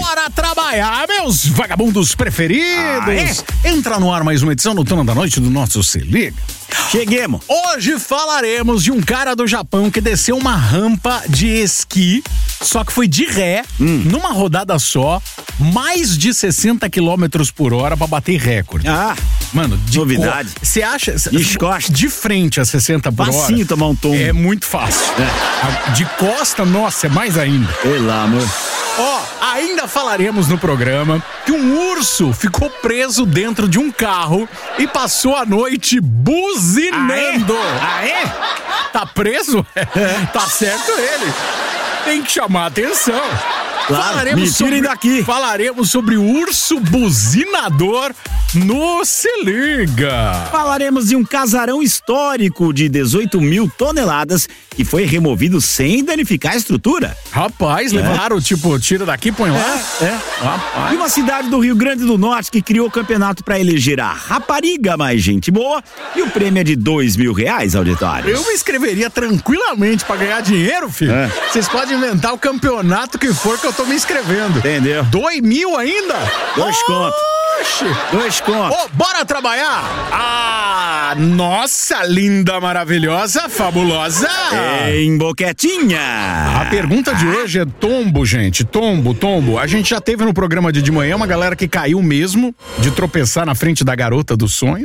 Bora trabalhar, meus vagabundos preferidos. Entra no ar mais uma edição noturna da noite do nosso Se Liga. Cheguemos. Hoje falaremos de um cara do Japão que desceu uma rampa de esqui, só que foi de ré, numa rodada só, mais de 60 km por hora pra bater recorde. Mano, novidade. Você acha? Descosta. De frente a 60 por hora. Facinho tomar um tombo. É muito fácil. De costa, nossa, é mais ainda. Sei lá, amor. Ainda falaremos no programa que um urso ficou preso dentro de um carro e passou a noite buzinando. Tá preso? Tá certo ele. Tem que chamar a atenção. Claro, me tirem daqui. Falaremos sobre o urso buzinador no Se Liga. Falaremos de um casarão histórico de 18 mil toneladas que foi removido sem danificar a estrutura. Rapaz, levaram, tipo, tira daqui, põe lá. Rapaz. E uma cidade do Rio Grande do Norte que criou o campeonato para eleger a rapariga mais gente boa e o prêmio é de R$2.000, auditório. Eu me inscreveria tranquilamente pra ganhar dinheiro, filho. Vocês podem inventar o campeonato que for que eu tô me inscrevendo. Entendeu? 2.000 ainda? 2 conto. 2 conto. Bora trabalhar? Nossa, linda, maravilhosa, fabulosa. Em Boquetinha. A pergunta de hoje é tombo, gente. Tombo. A gente já teve no programa de manhã uma galera que caiu mesmo de tropeçar na frente da garota dos sonhos.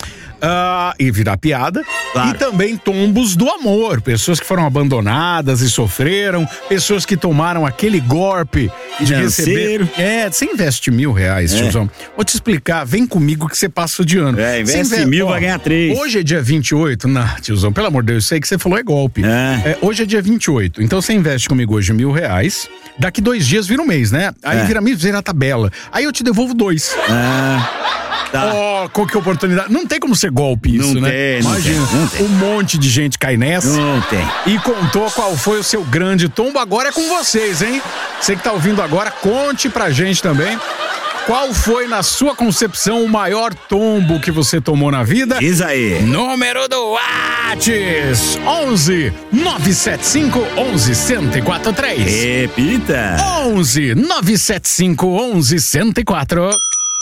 E virar piada. Claro. E também tombos do amor. Pessoas que foram abandonadas e sofreram. Pessoas que tomaram aquele golpe de receber. Você investe R$1.000, tiozão. Vou te explicar, vem comigo que você passa de ano. Investe 1.000, vai ganhar 3. Hoje é dia 28. Não, tiozão, pelo amor de Deus, eu sei que você falou é golpe. Hoje é dia 28. Então você investe comigo hoje R$1.000. Daqui 2 dias vira um mês, né? Aí vira a tabela. Aí eu te devolvo 2. Qual que é a oportunidade? Não tem como ser golpe isso, não né? Tem, imagina, não tem. Um monte de gente cai nessa. Não tem. E contou qual foi o seu grande tombo. Agora é com vocês, hein? Você que tá ouvindo agora, conte pra gente também. Qual foi, na sua concepção, o maior tombo que você tomou na vida? Diz aí. Número do Whats: 11 975 11 1043. Repita. 11 975 11 1043.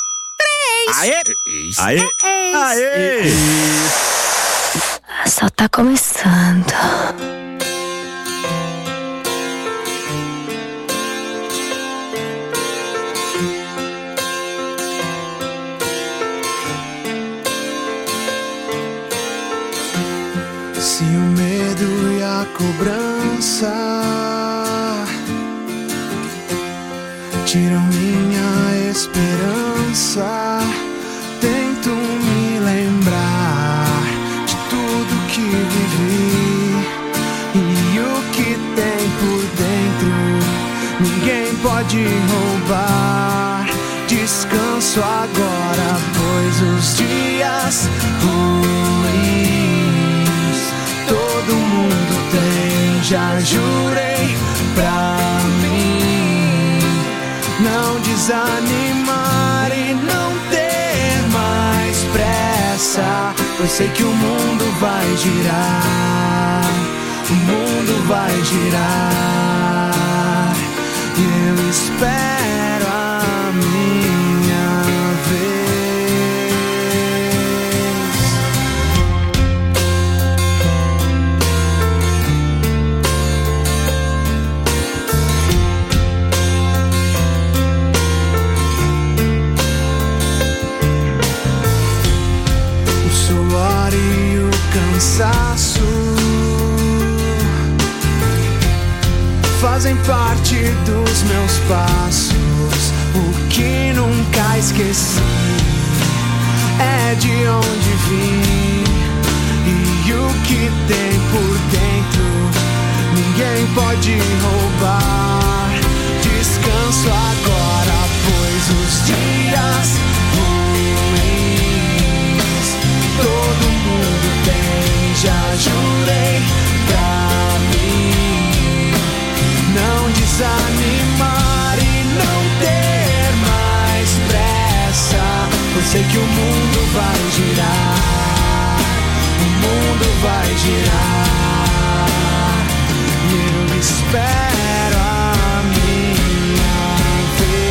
Aê! Só tá começando. Se o medo e a cobrança tiram minha esperança, tento me lembrar de tudo que vivi e o que tem por dentro. Ninguém pode roubar. Descanso agora, pois os dias ruins todo mundo tem. Já jurei pra mim não desanimar e não ter mais pressa. Eu sei que o mundo vai girar, o mundo vai girar, e eu espero a minha vez. O suor e o cansaço fazem parte dos meus passos. O que nunca esqueci é de onde vim e o que tem por dentro. Ninguém pode roubar. Descanso agora, pois os dias ruins todo mundo tem. Já jurei pra mim não desanimar e não ter mais pressa. Eu sei que o mundo vai girar, o mundo vai girar, e eu espero a minha vez.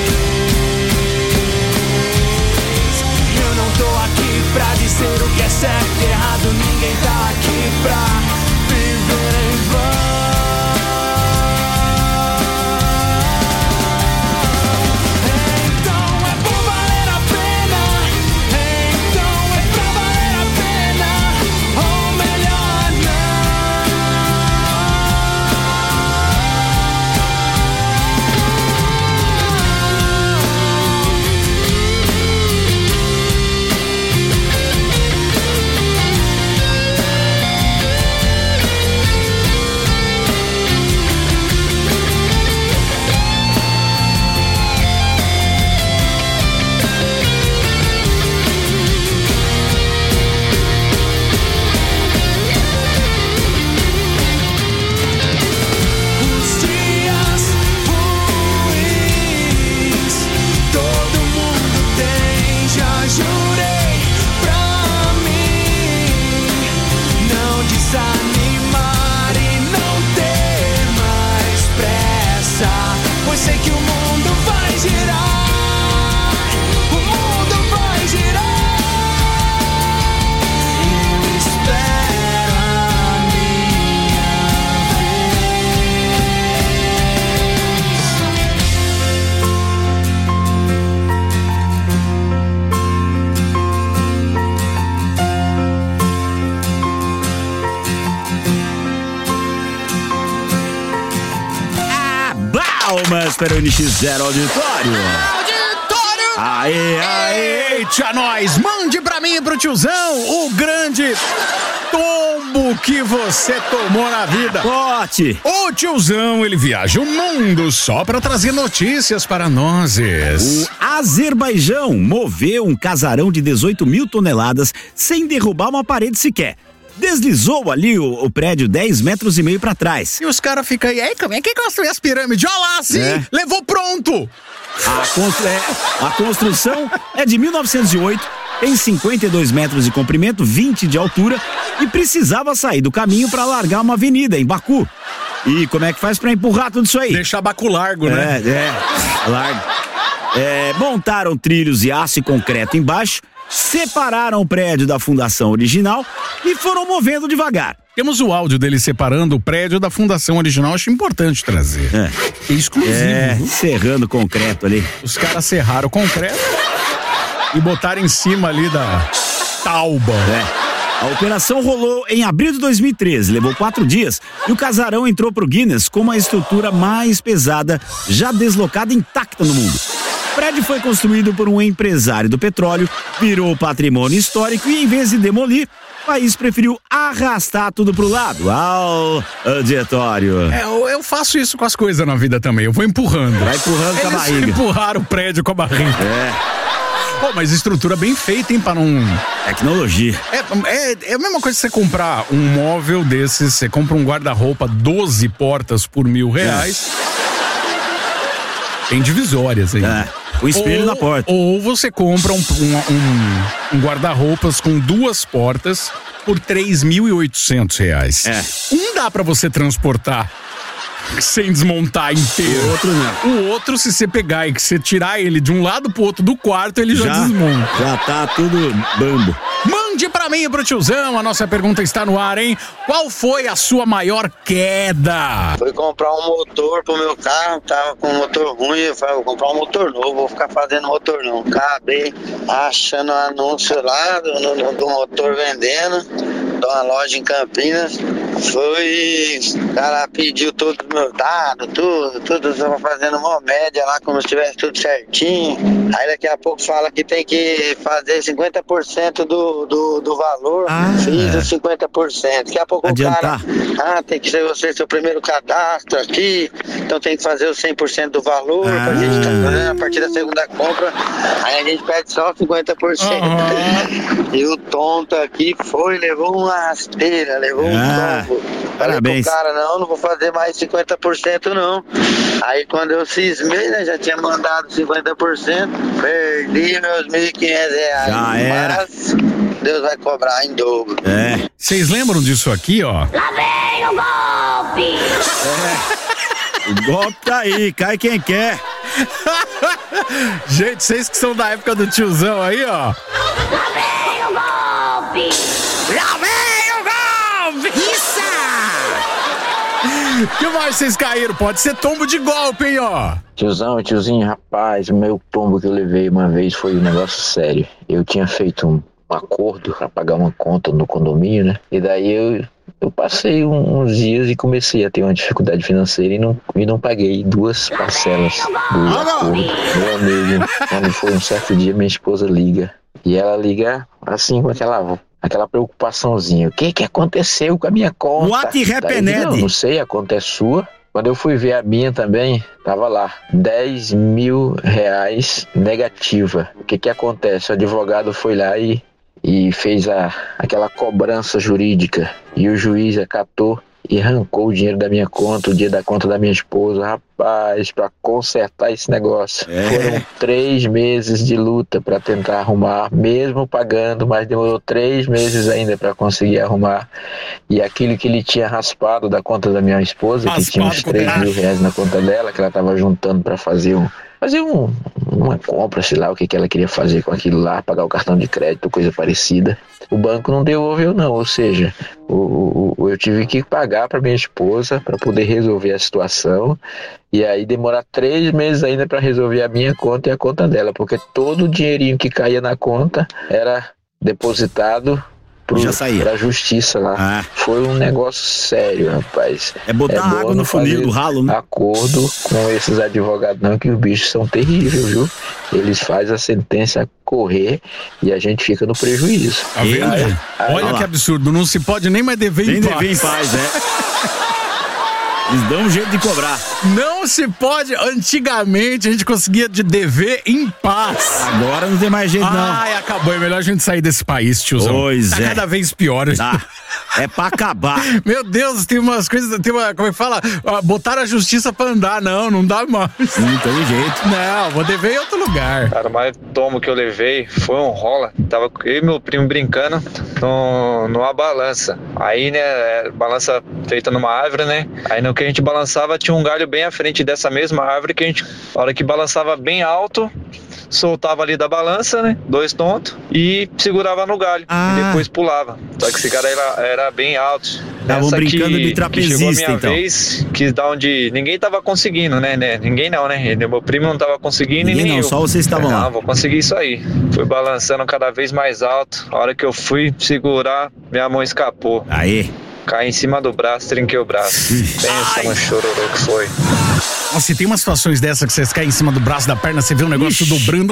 certo e errado, ninguém tá aqui pra viver em vão. Então é bom valer a pena, então é pra valer a pena, ou melhor Palmas para o NX0 Auditório. Aê, aê. Eita, nós, mande pra mim e pro tiozão o grande tombo que você tomou na vida. Pote. O tiozão, ele viaja o mundo só pra trazer notícias para nós. O Azerbaijão moveu um casarão de 18 mil toneladas sem derrubar uma parede sequer. Deslizou ali o prédio 10,5 metros pra trás. E os caras ficam aí, como é que construiu as pirâmides? Olha lá, sim, levou pronto. A construção é de 1908, tem 52 metros de comprimento, 20 de altura e precisava sair do caminho para largar uma avenida em Baku. E como é que faz para empurrar tudo isso aí? Deixar Baku largo, né? Largo. Montaram trilhos de aço e concreto embaixo, separaram o prédio da fundação original e foram movendo devagar. Temos o áudio dele separando o prédio da fundação original, acho importante trazer. É exclusivo. Serrando concreto ali. Os caras serraram o concreto e botaram em cima ali da tauba. A operação rolou em abril de 2013, levou 4 dias e o casarão entrou pro Guinness como a estrutura mais pesada já deslocada intacta no mundo. O prédio foi construído por um empresário do petróleo, virou patrimônio histórico e, em vez de demolir, o país preferiu arrastar tudo pro lado, ao auditório. Eu faço isso com as coisas na vida também, eu vou empurrando. Vai empurrando com a barriga. Eles empurraram o prédio com a barriga. Pô, mas estrutura bem feita, hein, para não... Tecnologia. É a mesma coisa que você comprar um móvel desses, você compra um guarda-roupa 12 portas por R$1.000. Tem divisórias aí. O espelho na porta. Ou você compra um guarda-roupas com 2 portas por R$3.800. Um dá pra você transportar sem desmontar inteiro. O outro não. O outro, se você pegar e que você tirar ele de um lado pro outro do quarto, ele já desmonta. Já tá tudo bambo. Mande pra mim e pro tiozão, a nossa pergunta está no ar, hein? Qual foi a sua maior queda? Fui comprar um motor pro meu carro, tava com um motor ruim, eu falei, vou comprar um motor novo, vou ficar fazendo motor não. Acabei achando um anúncio lá do motor vendendo, de uma loja em Campinas. O cara pediu todos os meus dados, tudo, só fazendo uma média lá, como se tivesse tudo certinho. Aí daqui a pouco fala que tem que fazer 50% do valor. Fiz os 50%. Daqui a pouco adiantar. O cara, tem que ser você seu primeiro cadastro aqui, então tem que fazer os 100% do valor, pra gente a partir da segunda compra, aí a gente pede só 50%. E o tonto aqui levou uma rasteira, levou um tombo. Parabéns. Falei pro cara, não vou fazer mais 50% não. Aí quando eu cismei, né, já tinha mandado 50%, perdi meus R$1.500. Já era. Mas Deus vai cobrar em dobro. Vocês lembram disso aqui, ó? Lá vem o golpe! O golpe tá aí, cai quem quer. Gente, vocês que são da época do tiozão aí, ó. Lá vem o golpe! golpe! Lá vem o golpe! Isso! Que mais vocês caíram? Pode ser tombo de golpe, hein, ó. Tiozinho, rapaz, o meu tombo que eu levei uma vez foi um negócio sério. Eu tinha feito um acordo para pagar uma conta no condomínio, né? E daí eu passei uns dias e comecei a ter uma dificuldade financeira e não paguei 2 parcelas do acordo. Meu amigo, quando foi um certo dia, minha esposa liga. E ela liga assim com aquela preocupaçãozinha. O que aconteceu com a minha conta? What happened? Não sei, a conta é sua. Quando eu fui ver a minha também, tava lá, R$10 mil negativa. O que acontece? O advogado foi lá e fez aquela cobrança jurídica. E o juiz acatou e arrancou o dinheiro da minha conta, o dia da conta da minha esposa. Rapaz, pra consertar esse negócio. Foram 3 meses de luta pra tentar arrumar, mesmo pagando, mas demorou 3 meses ainda pra conseguir arrumar. E aquilo que ele tinha raspado da conta da minha esposa, que tinha uns R$3 mil na conta dela, que ela tava juntando pra fazer uma compra, sei lá o que ela queria fazer com aquilo lá, pagar o cartão de crédito, coisa parecida. O banco não devolveu não, ou seja, eu tive que pagar para minha esposa para poder resolver a situação e aí demorar 3 meses ainda para resolver a minha conta e a conta dela, porque todo o dinheirinho que caía na conta era depositado pra justiça lá. Foi um negócio sério, rapaz. É botar água no funil do ralo, né? Acordo com esses advogados não, que os bichos são terríveis, viu? Eles fazem a sentença correr e a gente fica no prejuízo. Olha que absurdo, não se pode nem mais dever em paz. Eles dão um jeito de cobrar. Não se pode. Antigamente a gente conseguia de dever em paz. Agora não tem mais jeito, não. Ai, acabou. É melhor a gente sair desse país, tiozão. Pois tá cada vez pior. É pra acabar. Meu Deus, tem umas coisas. Como é que fala? Botaram a justiça pra andar. Não dá mais. Não tem jeito. Não, vou dever em outro lugar. Cara, o maior tombo que eu levei foi um rola. Tava eu e meu primo brincando numa balança. Aí, né, balança feita numa árvore, né? Aí no que a gente balançava tinha um galho bem à frente dessa mesma árvore que a hora que balançava bem alto, soltava ali da balança, né? 2 tontos e segurava no galho e depois pulava. Só que esse cara era bem alto. Estavam brincando de trapezista, chegou a minha então. vez, que da onde ninguém tava conseguindo, né? Ninguém não, né? Meu primo não tava conseguindo e nem eu. Só vocês estavam lá. Não, vou conseguir isso aí. Fui balançando cada vez mais alto. A hora que eu fui segurar, minha mão escapou. Aí. Caí em cima do braço, trinquei o braço. Pensa no chororô que foi. Nossa, e tem umas situações dessas que vocês caem em cima do braço da perna, você vê um negócio dobrando.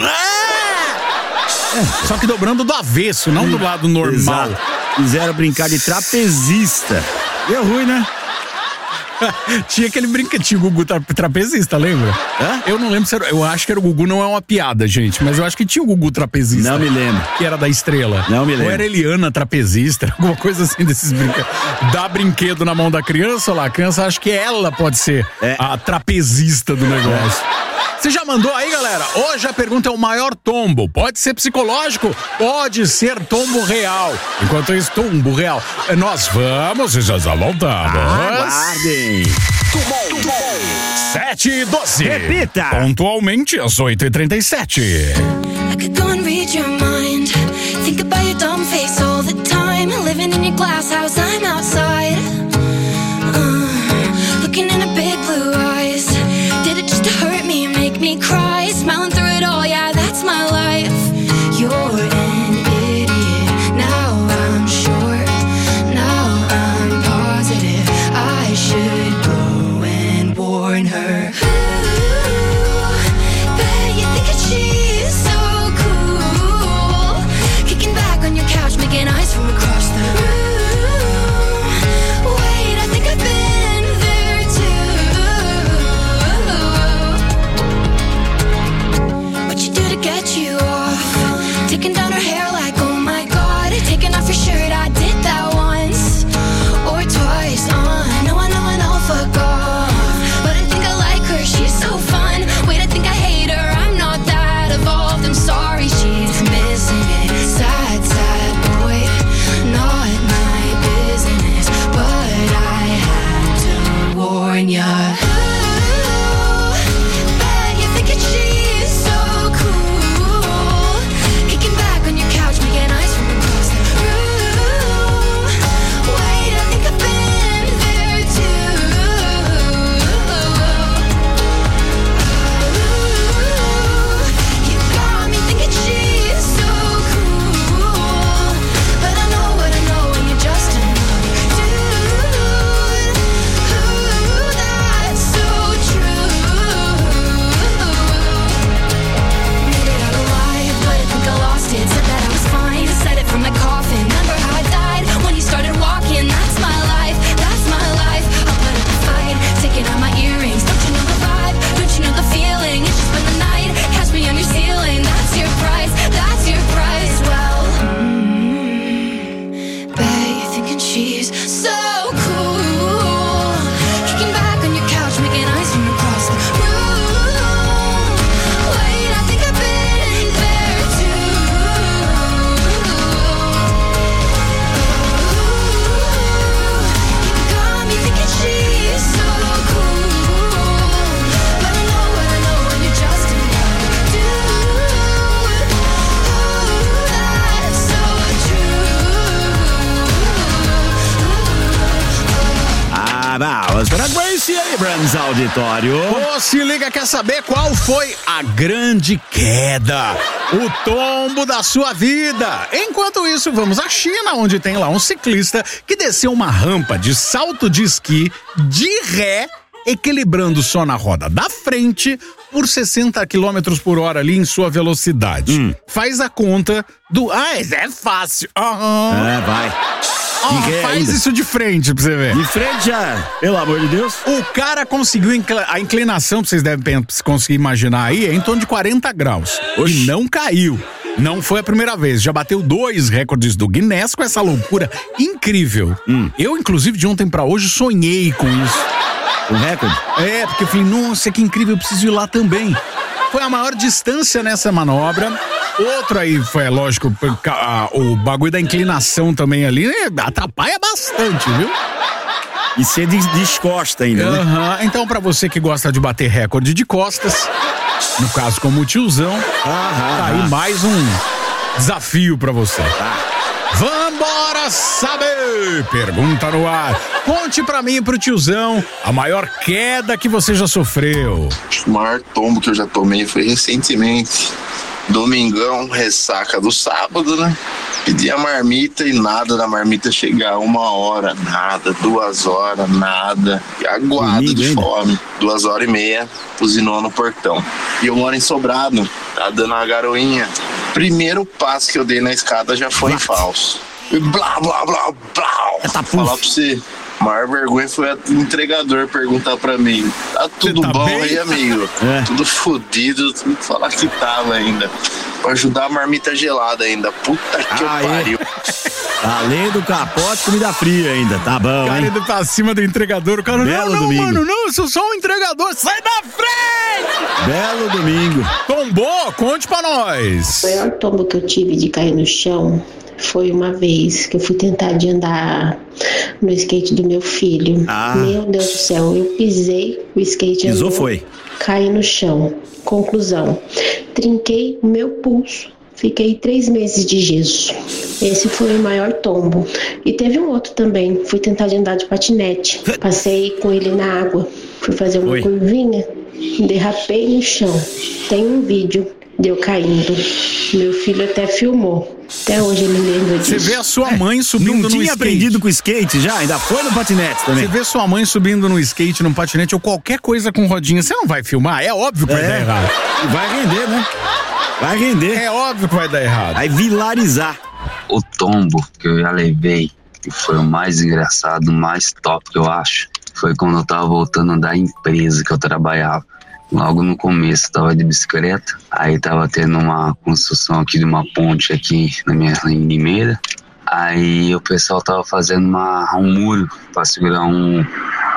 Só que dobrando do avesso, não do lado normal. Exato. Quiseram brincar de trapezista. Deu ruim, né? Tinha aquele brinquedinho, o Gugu trapezista, lembra? Eu não lembro se era. Eu acho que era o Gugu, não é uma piada, gente, mas eu acho que tinha o Gugu trapezista. Não me lembro. Que era da Estrela. Não me lembro. Ou era Eliana trapezista, alguma coisa assim desses brinquedos. Dá brinquedo na mão da criança, lá, a criança acha que ela pode ser a trapezista do negócio. Você já mandou aí, galera? Hoje a pergunta é o maior tombo. Pode ser psicológico, pode ser tombo real. Enquanto isso, tombo real. Nós vamos e já voltamos. Aguardem. 7h12. Repita. Pontualmente às 8h37. I could go and read your mind. Think about your dumb face all the time. Living in your glass house, I'm outside. Looking in a big blue eyes. Did it just to hurt me and make me cry? Smiling through it all, yeah, that's my life. You're an idiot. Now I'm sure. Now I'm positive. I should go and warn her. Bet you think that she's so cool. Kicking back on your couch, making eyes from across the room. so cool. Kicking back on your couch, making ice from across the room. Wait, I think I've been there too. You got me thinking she's so cool, but I know when you're just another dude. That's so Vamos para Gracie Abrams, auditório. Ô, se liga, quer saber qual foi a grande queda? O tombo da sua vida. Enquanto isso, vamos à China, onde tem lá um ciclista que desceu uma rampa de salto de esqui de ré, equilibrando só na roda da frente por 60 km por hora ali em sua velocidade. Faz a conta do... é fácil. Vai. Faz isso de frente pra você ver. De frente já, pelo amor de Deus. O cara conseguiu a inclinação, vocês devem conseguir imaginar aí, é em torno de 40 graus. Oxi. E não caiu. Não foi a primeira vez. Já bateu 2 recordes do Guinness com essa loucura incrível. Eu, inclusive, de ontem pra hoje, sonhei com isso. Um recorde? É, porque eu falei, nossa, que incrível, eu preciso ir lá também. Foi a maior distância nessa manobra. Outro aí foi, lógico, o bagulho da inclinação também ali, atrapalha bastante, viu? E ser de costa ainda, né? Então, pra você que gosta de bater recorde de costas, no caso como o tiozão, tá aí mais um desafio pra você. Vambora saber! Pergunta no ar. Conte pra mim e pro tiozão a maior queda que você já sofreu. O maior tombo que eu já tomei foi recentemente. Domingão, ressaca do sábado, né? Pedi a marmita e nada da marmita chegar 1 hora, nada, 2 horas, nada. E aguado de fome. 2h30, buzinou no portão. E eu moro em Sobrado, tá dando uma garoinha. Primeiro passo que eu dei na escada já foi falso. E blá, blá, blá, blá. Falar pra você. A maior vergonha foi o entregador perguntar pra mim: tá tudo bom bem? Aí, amigo? Tudo fodido, tudo falar que tava ainda. Pra ajudar a marmita gelada ainda. Puta que pariu. Além do capote, comida fria ainda. Tá bom, hein? O cara indo pra cima do entregador. O cara, não, domingo. Mano, não, eu sou só um entregador. Sai da frente! Belo domingo. Tombou? Conte pra nós. O maior tombo que eu tive de cair no chão foi uma vez que eu fui tentar de andar no skate do meu filho. Meu Deus do céu, eu pisei, o skate pisou, andou, foi. Caí no chão. Conclusão, trinquei o meu pulso. Fiquei 3 meses de gesso. Esse foi o maior tombo. E teve um outro também. Fui tentar de andar de patinete. Passei com ele na água. Fui fazer uma curvinha. Derrapei no chão. Tem um vídeo de eu caindo. Meu filho até filmou. Até hoje ele lembra disso. Você vê a sua mãe subindo no skate. Não tinha aprendido com skate já? Ainda foi no patinete também. Você vê sua mãe subindo no skate, no patinete ou qualquer coisa com rodinha. Você não vai filmar? É óbvio que vai dar errado. E vai render, né? Vai render. É óbvio que vai dar errado. Vai vilarizar. O tombo que eu já levei, que foi o mais engraçado, o mais top que eu acho, foi quando eu tava voltando da empresa que eu trabalhava. Logo no começo, tava de bicicleta, aí tava tendo uma construção aqui de uma ponte aqui na minha em Limeira. Aí o pessoal tava fazendo um muro para segurar um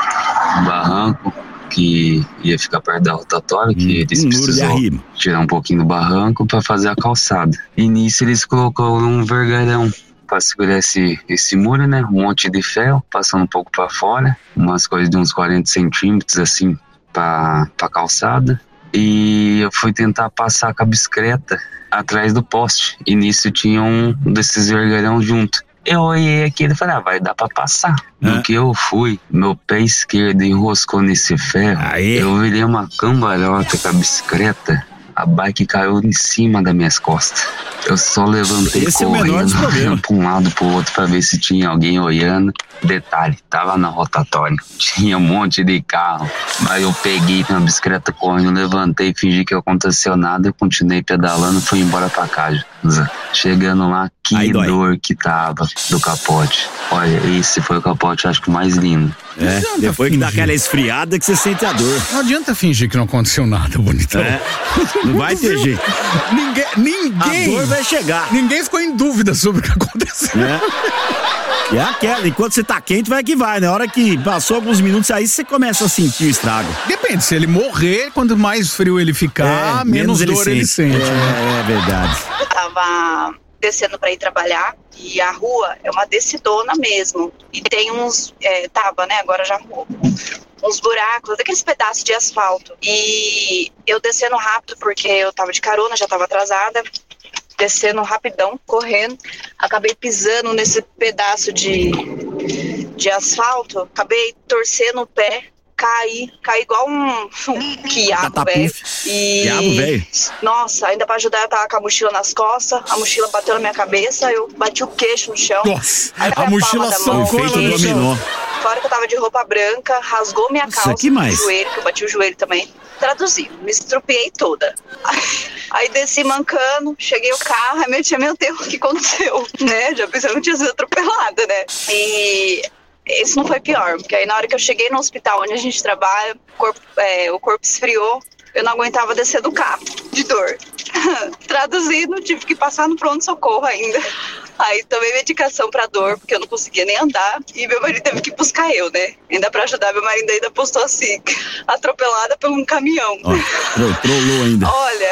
barranco que ia ficar perto da rotatória, que eles precisavam tirar um pouquinho do barranco para fazer a calçada. E nisso eles colocaram um vergalhão para segurar esse muro, né? Um monte de ferro, passando um pouco para fora, umas coisas de uns 40 centímetros assim, pra calçada, e eu fui tentar passar com a bicicleta atrás do poste, e nisso tinha um desses vergalhão junto. Eu olhei aqui e falei, vai dar pra passar. No que eu fui, meu pé esquerdo enroscou nesse ferro, eu virei uma cambalhota com a bicicleta, a bike caiu em cima das minhas costas. Eu só levantei correndo pra um lado pro outro pra ver se tinha alguém olhando. Detalhe, tava na rotatória, tinha um monte de carro, mas eu peguei minha bicicleta correndo, levantei, fingi que não aconteceu nada, eu continuei pedalando e fui embora pra casa. Chegando lá, que dor que tava do capote. Olha, esse foi o capote, acho que mais lindo. Depois que dá aquela esfriada que você sente a dor. Não adianta fingir que não aconteceu nada, bonitão. Não vai ter jeito. Ninguém. A dor vai chegar. Ninguém ficou em dúvida sobre o que aconteceu. E é aquela, enquanto você tá quente, vai que vai. Na hora que passou alguns minutos, aí você começa a sentir o estrago. Depende, se ele morrer, quanto mais frio ele ficar, menos dor ele sente. É verdade. Eu tava descendo pra ir trabalhar e a rua é uma descidona mesmo. E tem uns, tava, né, agora já arrumou, uns buracos, daqueles pedaços de asfalto. E eu descendo rápido porque eu tava de carona, já tava atrasada. Descendo rapidão, correndo, acabei pisando nesse pedaço de asfalto, acabei torcendo o pé, caí igual um quiabo, velho. Quiabo, velho? Nossa, ainda pra ajudar, eu tava com a mochila nas costas, a mochila bateu na minha cabeça, eu bati o queixo no chão. Nossa, a mochila socou ela no chão. Fora que eu tava de roupa branca, rasgou minha calça, que mais? o joelho, que eu bati o joelho também. Traduzindo, me estrupiei toda. Aí desci mancando, cheguei o carro, aí minha tia, meu Deus, o que aconteceu? Né? Já pensei que eu tinha sido atropelada, né? E isso não foi pior, porque aí na hora que eu cheguei no hospital onde a gente trabalha, o corpo esfriou, eu não aguentava descer do carro, de dor. Traduzindo, tive que passar no pronto-socorro ainda. Aí tomei medicação pra dor, porque eu não conseguia nem andar. E meu marido teve que buscar eu, né? Ainda pra ajudar, meu marido ainda postou assim, atropelada por um caminhão. Trollou ainda. Olha,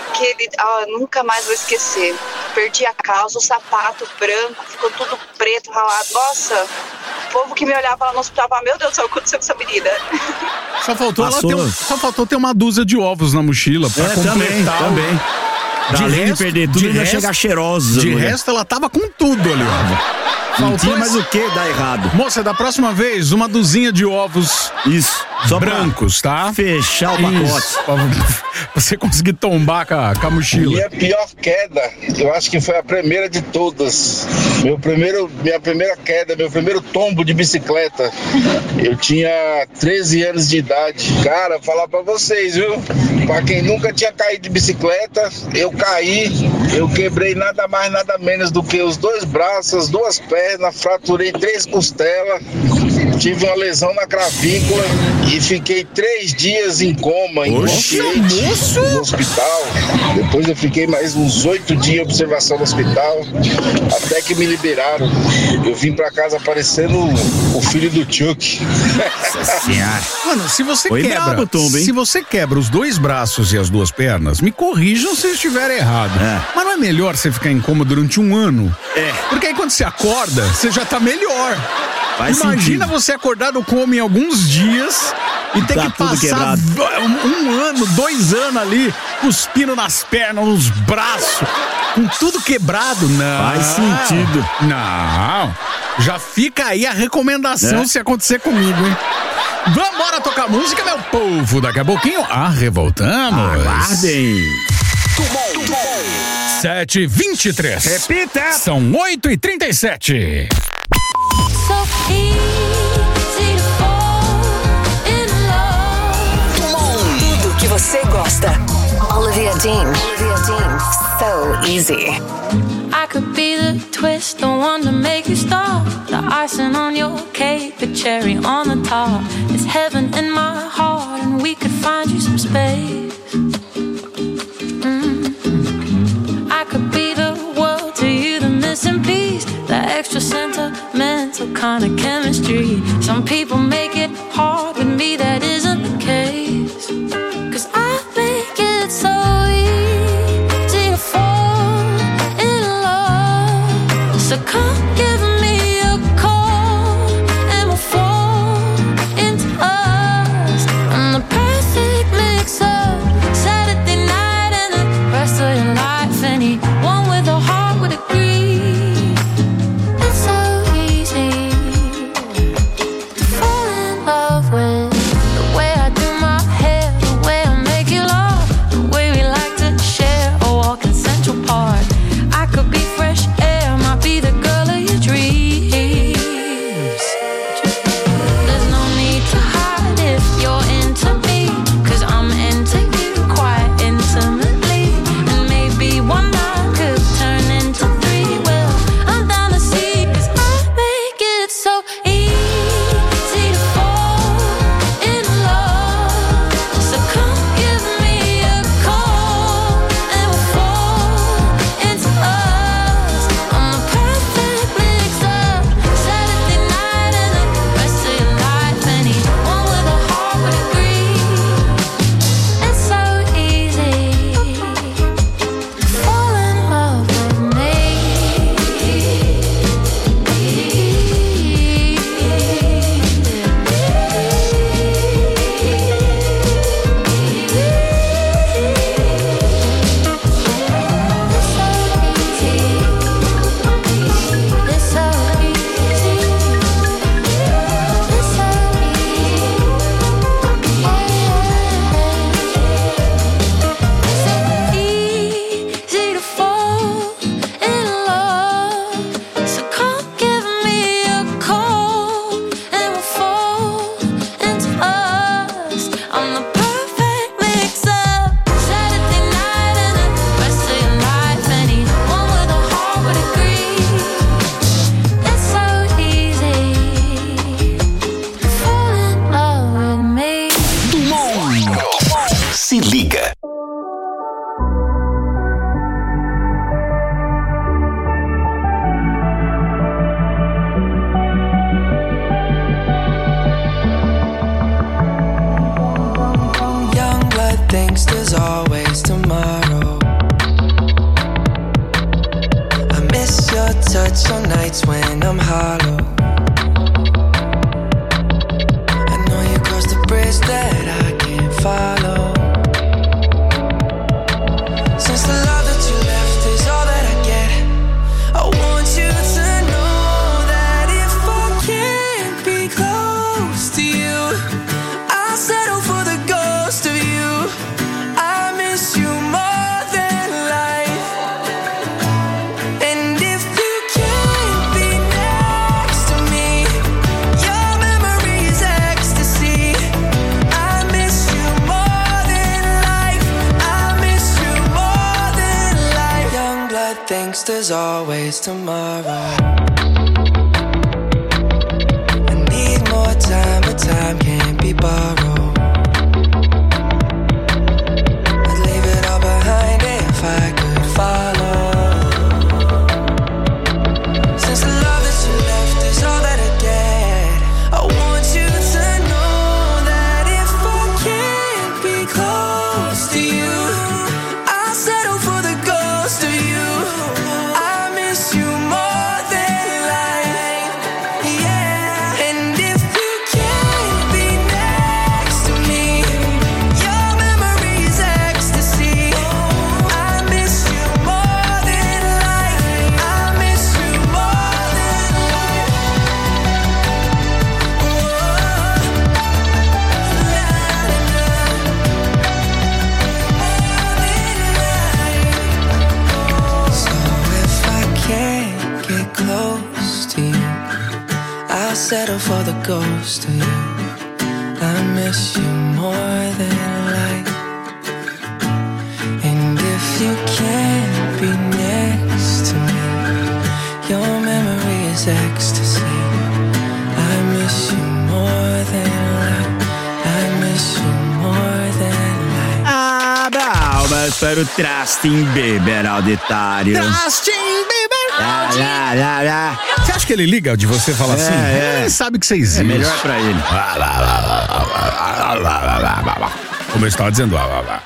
nunca mais vou esquecer. Perdi a calça, o sapato branco, ficou tudo preto, ralado. Nossa, o povo que me olhava lá no hospital falava, meu Deus do céu, o que aconteceu com essa menina? Só faltou ter uma dúzia de ovos na mochila pra completar. Também. De perder tudo, ainda chegar cheirosa. De resto, ela tava com tudo ali, ó. Não tinha mais o que dar errado. Moça, da próxima vez, uma duzinha de ovos. Isso. Só brancos, tá? Fechar o pacote. Pra você conseguir tombar com a mochila. Minha pior queda, eu acho que foi a primeira de todas. Minha primeira queda, meu primeiro tombo de bicicleta. Eu tinha 13 anos de idade. Cara, falar pra vocês, viu? Pra quem nunca tinha caído de bicicleta, eu caí, eu quebrei nada mais, nada menos do que os 2 braços, as 2 pernas, fraturei 3 costelas, tive uma lesão na clavícula e fiquei 3 dias em coma, inconsciente, no hospital. Depois eu fiquei mais uns 8 dias em observação no hospital, até que me liberaram. Eu vim pra casa parecendo o filho do Chuck. Nossa senhora. Mano, se você se você quebra os 2 braços e as 2 pernas, me corrijam se eu estiver errado. Mas não é melhor você ficar em coma durante 1 ano? Porque aí quando você acorda, você já tá melhor. Imagina você acordar do coma em alguns dias e ter que passar 1 ano, 2 anos ali, cuspindo nas pernas, nos braços, com tudo quebrado. Não. Faz sentido. Não. Já fica aí a recomendação se acontecer comigo, hein? Vambora tocar música, meu povo. Daqui a pouquinho, revoltamos. Aguardem. 7h23. Repita. São 8h37. So easy to fall in love. Tudo que você gosta. Olivia Dean. So easy. I could be the twist, the one to make you stop. The icing on your cake, the cherry on the top. It's heaven in my heart, and we could find you some space. I could be the world to you, the missing piece, the extra sentimental kind of chemistry. Some people make it hard, with me that isn't the case. 'Cause I make it so easy to fall in love. So come give me a call and we'll fall into us. And the perfect mix of Saturday night and the rest of your life. Anyone with a heart would agree. It's so easy to fall in love with thinks there's always tomorrow. I miss your touch on nights when I'm hollow. I know you crossed the bridge that I can't follow. Since the love that you left is all that I get, I want you to know that if I can't be close to you, I'll settle for the ghost of you. I miss you more than life. And if you can't be next to me, your memory is ecstasy. I miss you more than life. I miss you more than life. Young blood thinks there's always tomorrow. I need more time, but time can't be borrowed. I'd leave it all behind if I could follow. Since the love that you left is all that I get, I want you to know that if I can't be close to you, I'll settle for the ghost of you. I miss you more than life, yeah. And if you can't be next to me, your memory is ecstasy. I miss you more than life. I miss you more than life. So if I can't get close to you, I'll settle for the ghost of you. I miss you more than life. And if you can't be next to me, your memory is ecstasy. I miss you more than life. I miss you more than life. Abra almas para o Trasting Beber auditório. Trasting Beber Lá. Você acha que ele liga de você falar assim? Ele sabe que você existe. É melhor pra ele. Como eu estava dizendo.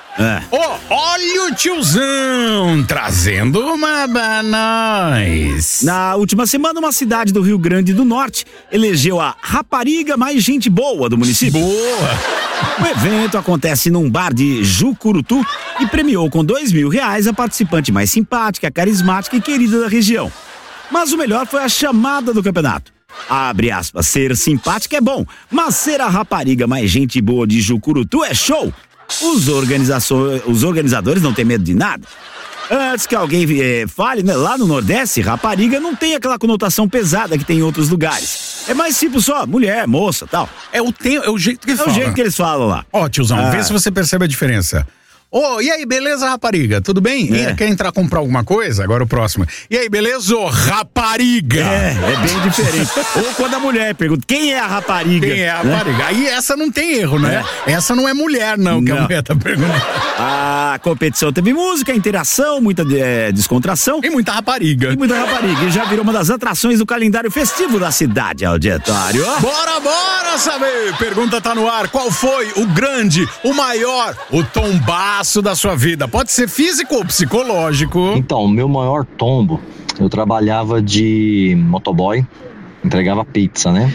Olha o tiozão trazendo uma banais. Na última semana, uma cidade do Rio Grande do Norte elegeu a rapariga mais gente boa do município. Boa! O evento acontece num bar de Jucurutu e premiou com R$2.000 a participante mais simpática, carismática e querida da região. Mas o melhor foi a chamada do campeonato. Abre aspas, ser simpática é bom, mas ser a rapariga mais gente boa de Jucurutu é show. Os organizadores não têm medo de nada. Antes que alguém fale, né, lá no Nordeste, rapariga não tem aquela conotação pesada que tem em outros lugares. É mais tipo só mulher, moça, tal. É o jeito que fala. É o jeito que eles falam lá. Ó, tiozão, vê se você percebe a diferença. E aí, beleza, rapariga? Tudo bem? Quer entrar comprar alguma coisa? Agora o próximo. E aí, beleza, rapariga? É bem diferente. Ou quando a mulher pergunta, quem é a rapariga? Quem é a rapariga? Aí essa não tem erro, né? Essa não é mulher, não, que a mulher tá perguntando. A competição teve música, interação, muita descontração. E muita rapariga. E já virou uma das atrações do calendário festivo da cidade, auditório. Bora saber! Pergunta tá no ar. Qual foi o grande, o maior, o tombaço da sua vida? Pode ser físico ou psicológico. Então, o meu maior tombo, eu trabalhava de motoboy, entregava pizza, né?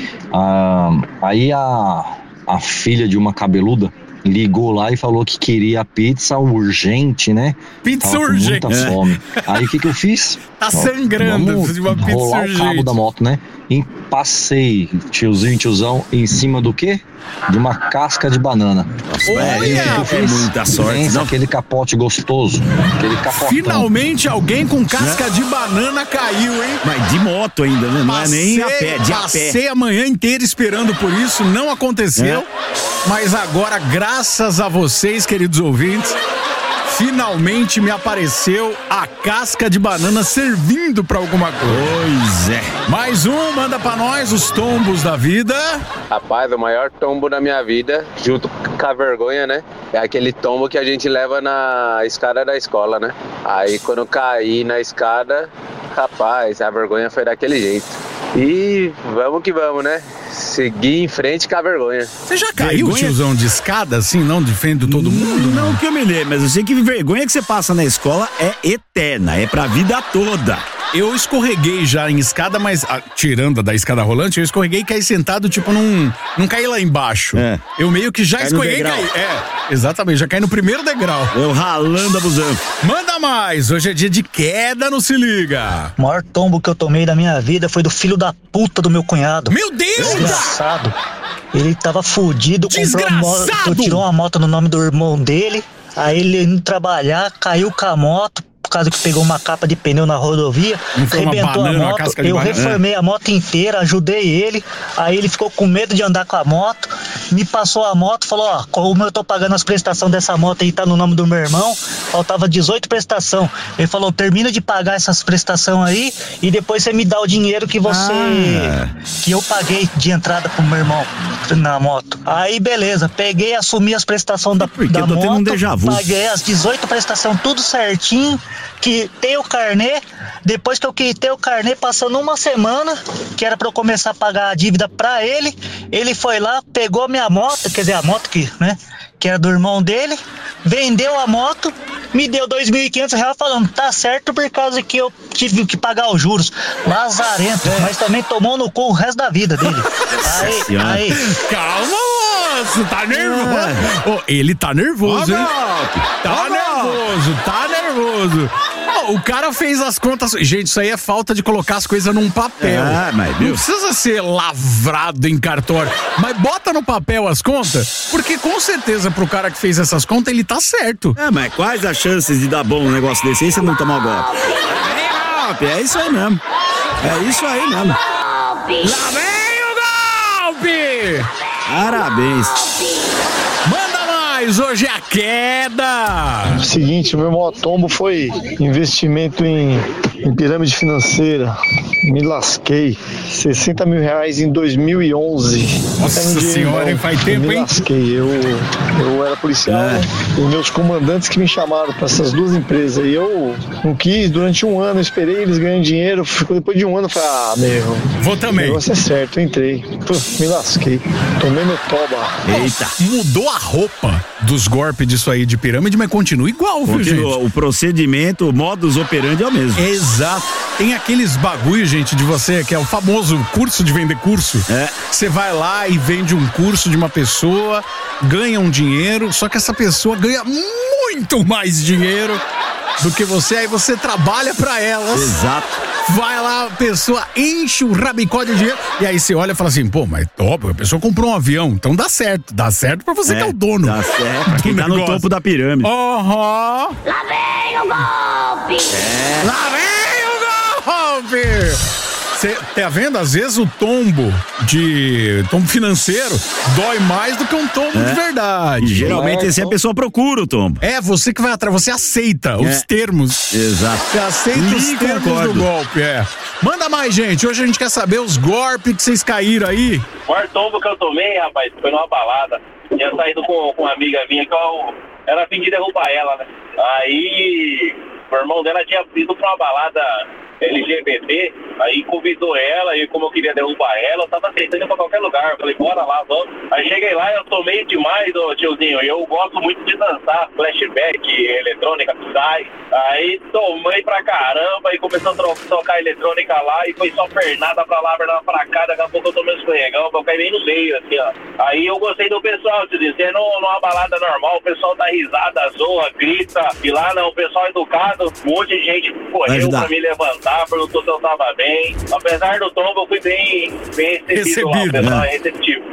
Aí a filha de uma cabeluda ligou lá e falou que queria pizza urgente, né? Pizza Tava urgente. com muita fome. Aí o que eu fiz? Tá sangrando Vamos de uma pizza rolar urgente. o cabo da moto, né? E passei, tiozão, em cima do quê? De uma casca de banana. Muita sorte. Aquele capote gostoso. Aquele capotão. Finalmente alguém com casca de banana caiu, hein? Mas de moto ainda, né? Não é nem a pé, de a pé. Passei a manhã inteira esperando por isso, não aconteceu. Mas agora, graças a vocês, queridos ouvintes, finalmente me apareceu a casca de banana servindo pra alguma coisa. Pois é. Mais manda pra nós os tombos da vida. Rapaz, o maior tombo da minha vida, junto com a vergonha, né? É aquele tombo que a gente leva na escada da escola, né? Aí quando eu caí na escada, rapaz, a vergonha foi daquele jeito. E vamos que vamos, né? seguir em frente com a vergonha. Você já caiu, tiozão, de escada, assim, não defendendo todo mundo? Não que eu me lembro, mas eu sei que vergonha que você passa na escola é eterna, é pra vida toda. Eu escorreguei já em escada, mas tirando da escada rolante, eu escorreguei e caí sentado, tipo, não caí lá embaixo. Eu meio que já escorreguei e caí. Exatamente, já caí no primeiro degrau. Eu ralando, abusando. Manda mais, hoje é dia de queda no Se Liga. O maior tombo que eu tomei da minha vida foi do filho da puta do meu cunhado. Meu Deus! Desgraçado. Ele tava fudido, tirou uma moto no nome do irmão dele, aí ele indo trabalhar, caiu com a moto, por causa que pegou uma capa de pneu na rodovia, arrebentou a moto, eu reformei a moto inteira, ajudei ele, aí ele ficou com medo de andar com a moto, me passou a moto, falou, ó, como eu tô pagando as prestações dessa moto aí, tá no nome do meu irmão, faltava 18 prestação, ele falou, termina de pagar essas prestações aí, e depois você me dá o dinheiro que que eu paguei de entrada pro meu irmão na moto. Aí beleza, peguei, assumi as prestações da moto, paguei as 18 prestações tudo certinho, quitei o carnê, depois que eu quitei o carnê, passando uma semana, que era pra eu começar a pagar a dívida pra ele, ele foi lá, pegou minha moto, quer dizer, a moto que era do irmão dele, vendeu a moto, me deu R$2.500 falando, tá certo por causa que eu tive que pagar os juros. Lazarento, mas também tomou no cu o resto da vida dele. Aí. Calma, moço, tá nervoso. Ele tá nervoso, hein? Tá nervoso. O cara fez as contas. Gente, isso aí é falta de colocar as coisas num papel. Mas não precisa ser lavrado em cartório. Mas bota no papel as contas, porque com certeza pro cara que fez essas contas, ele tá certo. Mas quais as chances de dar bom um negócio desse aí se não tomar o golpe? É isso aí mesmo. Lá vem o golpe! Parabéns. Manda mais, hoje é a queda. Seguinte, meu maior tombo foi investimento em pirâmide financeira. Me lasquei. R$60 mil em 2011. Nossa senhora, hein? Faz tempo, hein? Me lasquei. Eu era policial e meus comandantes que me chamaram para essas duas empresas. E eu não quis, durante um ano, eu esperei eles ganhando dinheiro. Depois de um ano, eu falei, vou também. O negócio é certo, eu entrei. Me lasquei. Tomei meu toba. Eita. Mudou a roupa dos golpes disso aí de pirâmide, mas continua igual, viu, gente? O procedimento, o modus operandi é o mesmo. Exato. Tem aqueles bagulho, gente, de você, que é o famoso curso de vender curso. Você vai lá e vende um curso de uma pessoa, ganha um dinheiro, só que essa pessoa ganha muito mais dinheiro do que você, aí você trabalha pra elas. Exato. Vai lá, a pessoa enche o rabicó de dinheiro, e aí você olha e fala assim, pô, mas top, a pessoa comprou um avião, então dá certo pra você que é o dono. Dá certo, quem tá no topo da pirâmide. Lá vem o golpe! Lá vem o golpe! Você tá vendo? Às vezes o tombo financeiro dói mais do que um tombo de verdade. E geralmente esse a pessoa procura o tombo. Você que vai atrás, você aceita os termos. Exato. Você aceita os termos do golpe, Manda mais, gente. Hoje a gente quer saber os golpes que vocês caíram aí. O maior tombo que eu tomei, rapaz, foi numa balada. Tinha saído com uma amiga minha que eu era a fim de derrubar ela, né? Aí o irmão dela tinha ido pra uma balada LGBT, aí convidou ela, e como eu queria derrubar ela, eu tava aceitando pra qualquer lugar. Eu falei, bora lá, vamos. Aí cheguei lá, eu tomei demais, tiozinho, e eu gosto muito de dançar, flashback, eletrônica, sai. Aí tomei pra caramba, e começou a tocar eletrônica lá, e foi só pernada pra lá, pernada pra cá, daqui a pouco eu tomei um escorregão, eu caí bem no meio, assim, ó. Aí eu gostei do pessoal, te dizendo, numa balada normal, o pessoal dá risada, zoa, grita, e lá não, o pessoal educado, um monte de gente correu pra me levantar, perguntou se eu tava bem. Apesar do tombo, eu fui bem recebido lá, o pessoal é receptivo.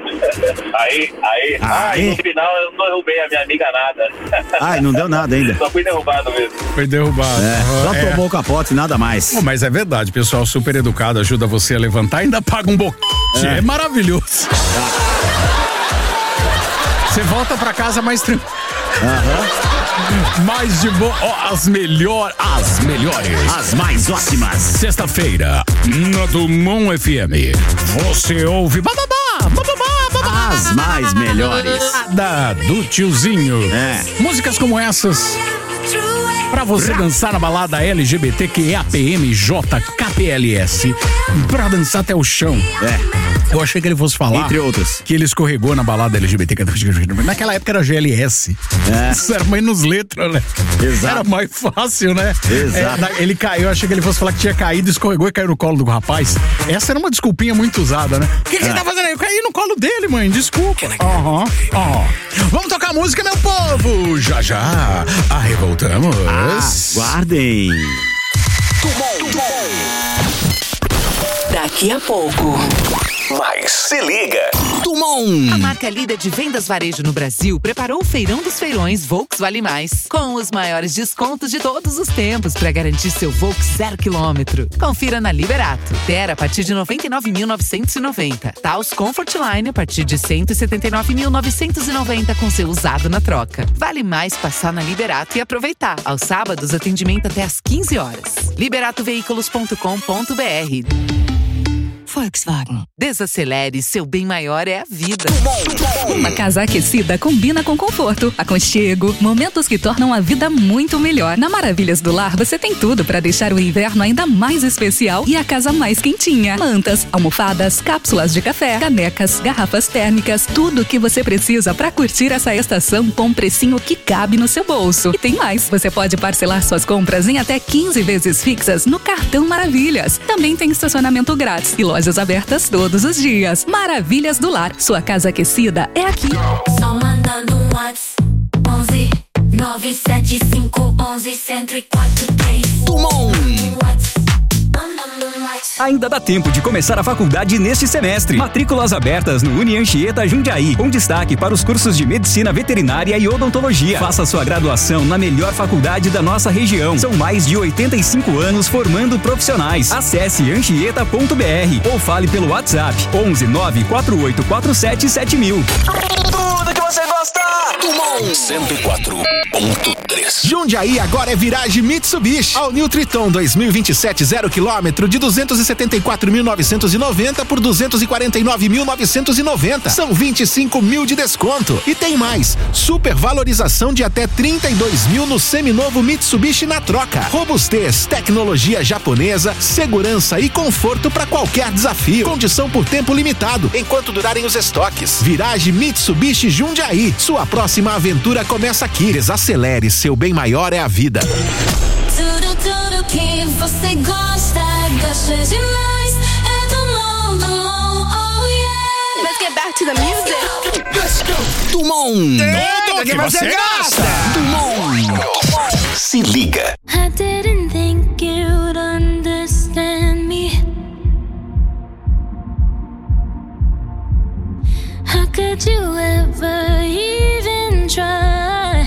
Aí no final eu não derrubei a minha amiga nada. Não deu nada ainda. Só fui derrubado mesmo. Foi derrubado. Só tomou o capote, nada mais. Pô, mas é verdade, pessoal super educado, ajuda você a levantar, ainda paga um boquete. É maravilhoso. Você volta pra casa mais tranquilo. Mais de boa. As melhores. As mais ótimas. Sexta-feira, na Dumont FM. Você ouve as mais melhores. Do tiozinho. Músicas como essas. Pra você dançar na balada LGBTQIAPMJK+. PLS pra dançar até o chão. Eu achei que ele fosse falar, entre outras, que ele escorregou na balada LGBT. Naquela época era GLS. Isso era menos letra, né? Exato. Era mais fácil, né? Exato. Ele caiu, eu achei que ele fosse falar que tinha caído, escorregou e caiu no colo do rapaz. Essa era uma desculpinha muito usada, né? O que você tá fazendo aí? Eu caí no colo dele, mãe, desculpa. Vamos tocar música, meu povo! Já. Voltamos. Guardem. Daqui a pouco. Mas se liga. A marca líder de vendas varejo no Brasil preparou o Feirão dos Feirões Volks Vale Mais, com os maiores descontos de todos os tempos para garantir seu Volks 0 km. Confira na Liberato. Terra a partir de 99.990. Taos Comfort Line a partir de 179.990 com seu usado na troca. Vale mais passar na Liberato e aproveitar. Aos sábados, atendimento até às 15 horas. liberatoveículos.com.br. Volkswagen. Desacelere, seu bem maior é a vida. Uma casa aquecida combina com conforto, aconchego, momentos que tornam a vida muito melhor. Na Maravilhas do Lar você tem tudo para deixar o inverno ainda mais especial e a casa mais quentinha. Mantas, almofadas, cápsulas de café, canecas, garrafas térmicas, tudo o que você precisa para curtir essa estação com um precinho que cabe no seu bolso. E tem mais, você pode parcelar suas compras em até 15 vezes fixas no cartão Maravilhas. Também tem estacionamento grátis e lojas abertas todos os dias. Maravilhas do Lar, sua casa aquecida é aqui. Só mandando um WhatsApp 11 975 11 1043. Ainda dá tempo de começar a faculdade neste semestre. Matrículas abertas no Unianchieta Jundiaí, com destaque para os cursos de Medicina Veterinária e Odontologia. Faça sua graduação na melhor faculdade da nossa região. São mais de 85 anos formando profissionais. Acesse anchieta.br ou fale pelo WhatsApp 11 94847 7000. Tudo que você gosta. 104.3. Jundiaí agora é viragem Mitsubishi. All New Triton 2027 0 km de 274.990 por 249.990. São 25 mil de desconto. E tem mais, super valorização de até 32 mil no seminovo Mitsubishi na troca. Robustez, tecnologia japonesa, segurança e conforto para qualquer desafio. Condição por tempo limitado, enquanto durarem os estoques. Viragem Mitsubishi Jundiaí. Sua próxima aventura começa aqui. Desacelere, seu bem maior é a vida. Tudo que você gosta demais. É do mundo, oh yeah. Let's get back to the music. Let's go. Dumont. Tudo que você gosta. Dumont. Se liga. I didn't think you'd understand me. How could you ever even try?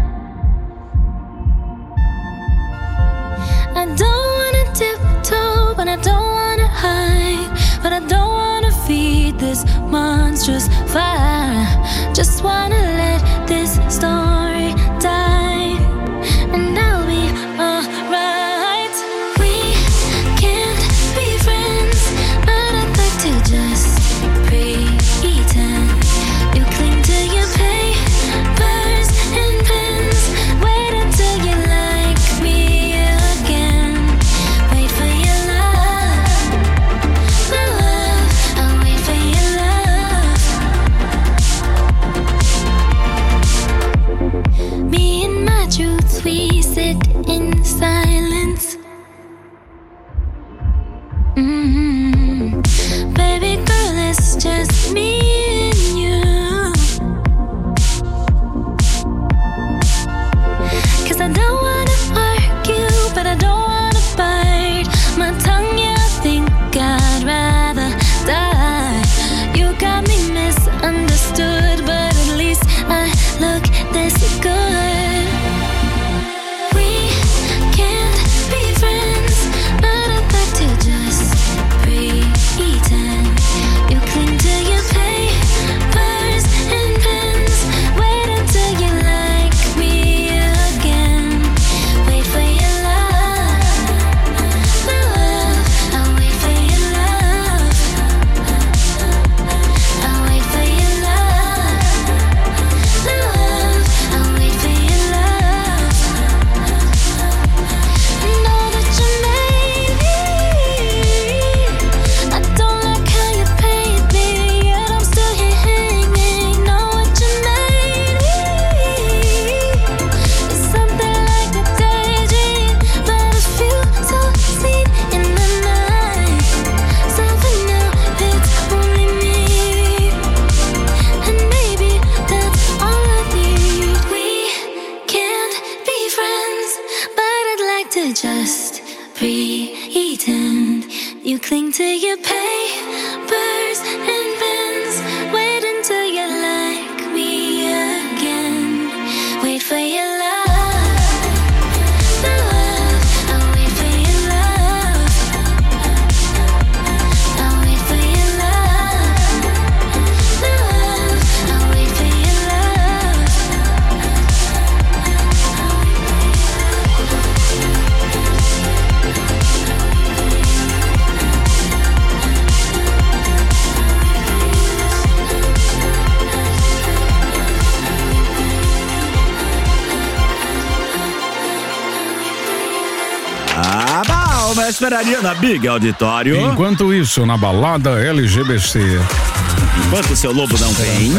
I don't wanna tiptoe, but I don't wanna hide. But I don't wanna feed this monstrous fire. Just wanna let this story die, and I'll be alright. We can't be friends, but I'd like to just pretend. You cling to your papers and pens. Wait until you like me again. Wait for your love, my love. I'll wait for your love. You cling to your papers and pens. Wait until you like me again. Wait for your love. Uma esperaria na Big Auditório. Enquanto isso, na balada LGBT. Enquanto o seu lobo não vem.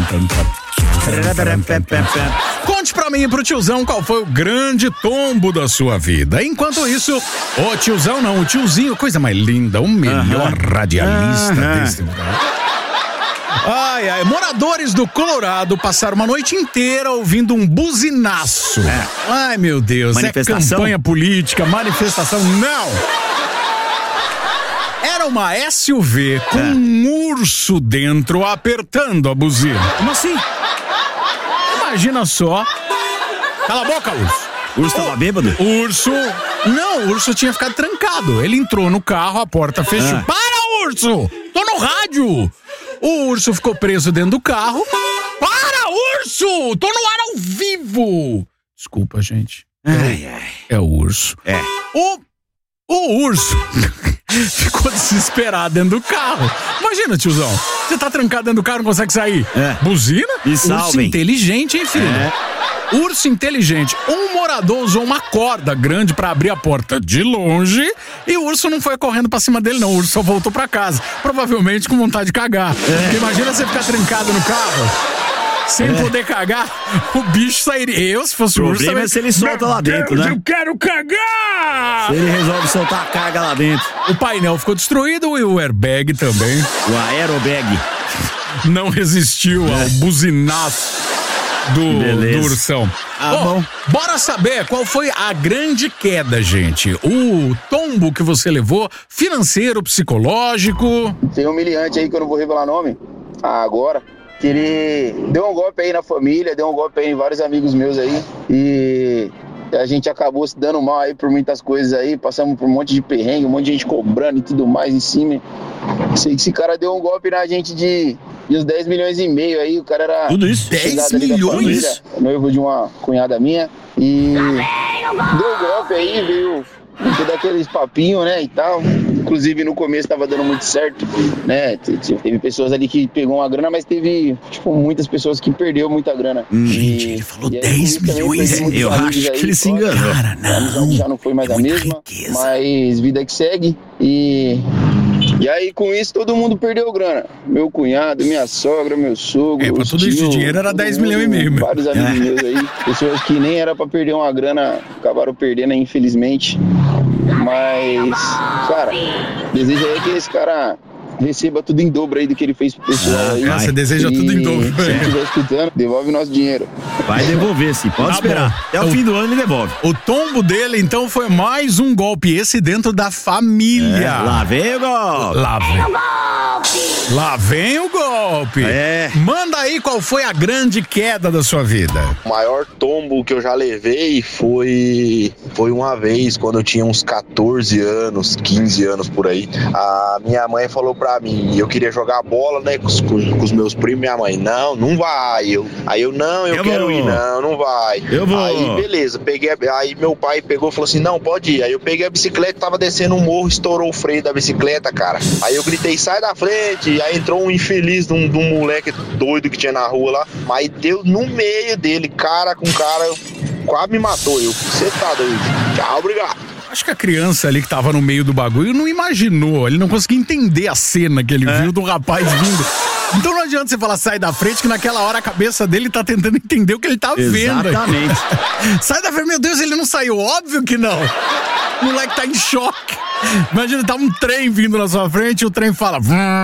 Conte pra mim e pro tiozão qual foi o grande tombo da sua vida. Enquanto isso, o tiozão não, o tiozinho, coisa mais linda, o melhor radialista desse lugar. Ai, ai, moradores do Colorado passaram uma noite inteira ouvindo um buzinaço. Ai, meu Deus, manifestação? É campanha política, manifestação, não! Era uma SUV com um urso dentro apertando a buzina. Como assim? Imagina só. Cala a boca, urso. O urso tava bêbado? O urso tinha ficado trancado. Ele entrou no carro, a porta fechou. Para, urso! Tô no rádio! O urso ficou preso dentro do carro. Para, urso! Tô no ar ao vivo! Desculpa, gente. É o urso. O urso ficou desesperado dentro do carro. Imagina, tiozão. Você tá trancado dentro do carro, não consegue sair. Buzina? Me salvem. Urso inteligente, hein, filho? Urso inteligente. Um morador usou uma corda grande pra abrir a porta de longe e o urso não foi correndo pra cima dele, não. O urso só voltou pra casa. Provavelmente com vontade de cagar. Porque imagina você ficar trancado no carro sem poder cagar, o bicho sairia. Eu, se fosse o urso... O problema é se ele solta lá dentro, né? Eu quero cagar! Se ele resolve soltar a carga lá dentro. O painel ficou destruído e o airbag também. O aerobag. Não resistiu ao buzinaço do ursão. Bom. Bora saber qual foi a grande queda, gente. O tombo que você levou, financeiro, psicológico. Tem um humilhante aí que eu não vou revelar nome agora, que ele deu um golpe aí na família, deu um golpe aí em vários amigos meus aí, e a gente acabou se dando mal aí por muitas coisas aí, passamos por um monte de perrengue, um monte de gente cobrando e tudo mais em cima. Sei que esse cara deu um golpe na gente de uns 10 milhões e meio aí, o cara era... Tudo isso? 10 milhões? Família, noivo de uma cunhada minha, e deu um golpe aí, veio todo aqueles papinhos, né, e tal. Inclusive no começo tava dando muito certo, né, teve pessoas ali que pegou uma grana, mas teve, tipo, muitas pessoas que perdeu muita grana. Gente, ele falou 10 milhões, eu acho que ele se enganou. Cara, não. Já não foi mais a mesma, mas vida que segue, e aí, com isso, todo mundo perdeu grana. Meu cunhado, minha sogra, meu sogro. Pra tudo isso de dinheiro era 10 milhões e meio. Vários amigos meus aí. Pessoas que nem era pra perder uma grana, acabaram perdendo, infelizmente. Mas, cara, desejo aí que esse cara receba tudo em dobro aí do que ele fez pro pessoal aí. Você deseja tudo em dobro. Se ele estiver escutando, devolve nosso dinheiro. Vai devolver, sim. Pode esperar. Bom. Até o fim do ano ele devolve. O tombo dele, então, foi mais um golpe. Esse dentro da família. Lá vem o golpe. Lá vem o golpe. Manda aí qual foi a grande queda da sua vida. O maior tombo que eu já levei foi uma vez, quando eu tinha uns 14 anos, 15 anos por aí. A minha mãe falou pra mim, eu queria jogar bola, né, com os meus primos, minha mãe, não vai. Eu quero ir, não vai. Eu vou. Aí, beleza, aí meu pai pegou e falou assim, não, pode ir. Aí eu peguei a bicicleta, tava descendo um morro, estourou o freio da bicicleta, cara. Aí eu gritei, sai da frente. Aí entrou um infeliz de um moleque doido que tinha na rua lá, mas deu no meio dele, cara com cara, quase me matou. Você tá doido. Tchau, obrigado. Acho que a criança ali que tava no meio do bagulho não imaginou, ele não conseguia entender a cena que ele viu do rapaz vindo. Então não adianta você falar sai da frente, que naquela hora a cabeça dele tá tentando entender o que ele tá vendo. Exatamente. Sai da frente, meu Deus, ele não saiu, óbvio que não. O moleque tá em choque. Imagina, tá um trem vindo na sua frente e o trem fala...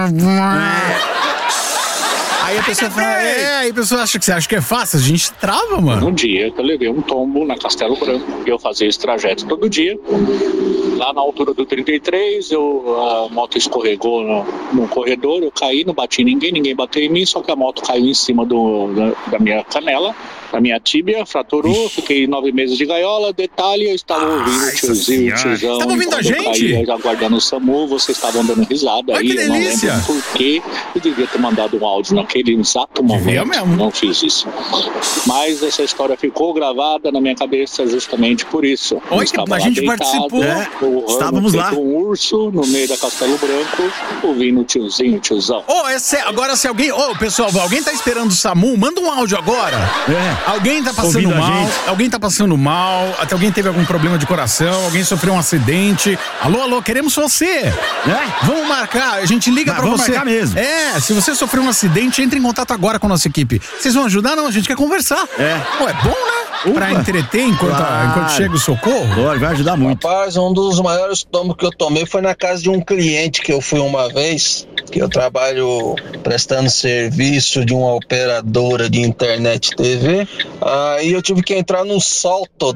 Aí a pessoa fala, aí a pessoa acha que é fácil, a gente trava, mano. Um dia que eu levei um tombo na Castelo Branco, eu fazia esse trajeto todo dia, Lá na altura do 33, a moto escorregou no corredor, eu caí, não bati em ninguém bateu em mim, só que a moto caiu em cima da minha canela, da minha tíbia, fraturou, fiquei 9 meses de gaiola. Detalhe, eu estava ouvindo o tiozinho, o tiozão. Estava ouvindo a gente? Eu aguardando o SAMU, vocês estavam dando risada. Ai, aí, que delícia! Eu não lembro porque eu devia ter mandado um áudio naquele exato momento. Mesmo. Não fiz isso. Mas essa história ficou gravada na minha cabeça justamente por isso. Oi, a gente participou. Estávamos lá. Um urso no meio da Castelo Branco, ouvindo o tiozão. Agora se alguém... pessoal, alguém tá esperando o SAMU? Manda um áudio agora. Alguém tá passando mal. Alguém tá passando mal. Até alguém teve algum problema de coração. Alguém sofreu um acidente. Alô, queremos você. Vamos marcar. A gente liga pra vamos você. Marcar mesmo. Se você sofreu um acidente, entre em contato agora com a nossa equipe. Vocês vão ajudar? Não, a gente quer conversar. Pô, é bom, né? Pra entreter enquanto chega o socorro. Vai ajudar muito. Rapaz, um dos maiores tombos que eu tomei foi na casa de um cliente que eu fui uma vez, que eu trabalho prestando serviço de uma operadora de internet TV. Aí eu tive que entrar no salto